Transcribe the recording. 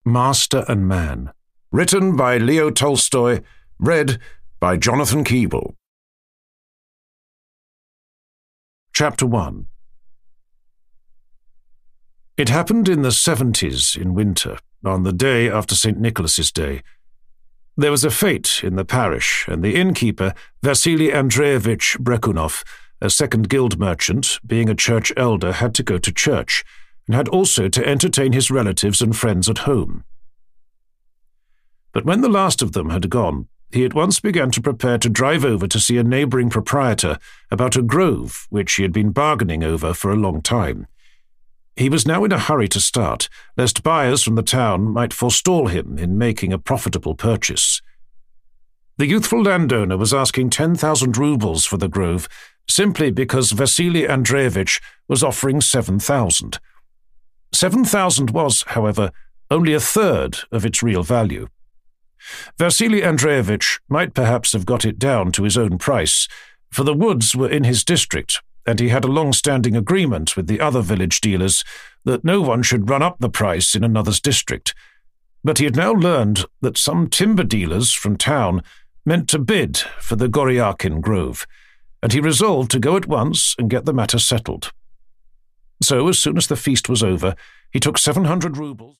Master and Man. Written by Leo Tolstoy. Read by Jonathan Keeble. Chapter 1. It happened in the 70s in winter, on the day after St. Nicholas's Day. There was a fete in the parish, and the innkeeper, Vasily Andreevich Brekhunoff, a second guild merchant, being a church elder, had to go to church, and had also to entertain his relatives and friends at home. But when the last of them had gone, he at once began to prepare to drive over to see a neighbouring proprietor about a grove which he had been bargaining over for a long time. He was now in a hurry to start, lest buyers from the town might forestall him in making a profitable purchase. The youthful landowner was asking 10,000 rubles for the grove, simply because Vasily Andreevich was offering 7,000. 7,000 was, however, only a third of its real value. Vasily Andreevich might perhaps have got it down to his own price, for the woods were in his district, and he had a long-standing agreement with the other village dealers that no one should run up the price in another's district. But he had now learned that some timber dealers from town meant to bid for the Goryakin Grove, and he resolved to go at once and get the matter settled. So, as soon as the feast was over, he took 700 rubles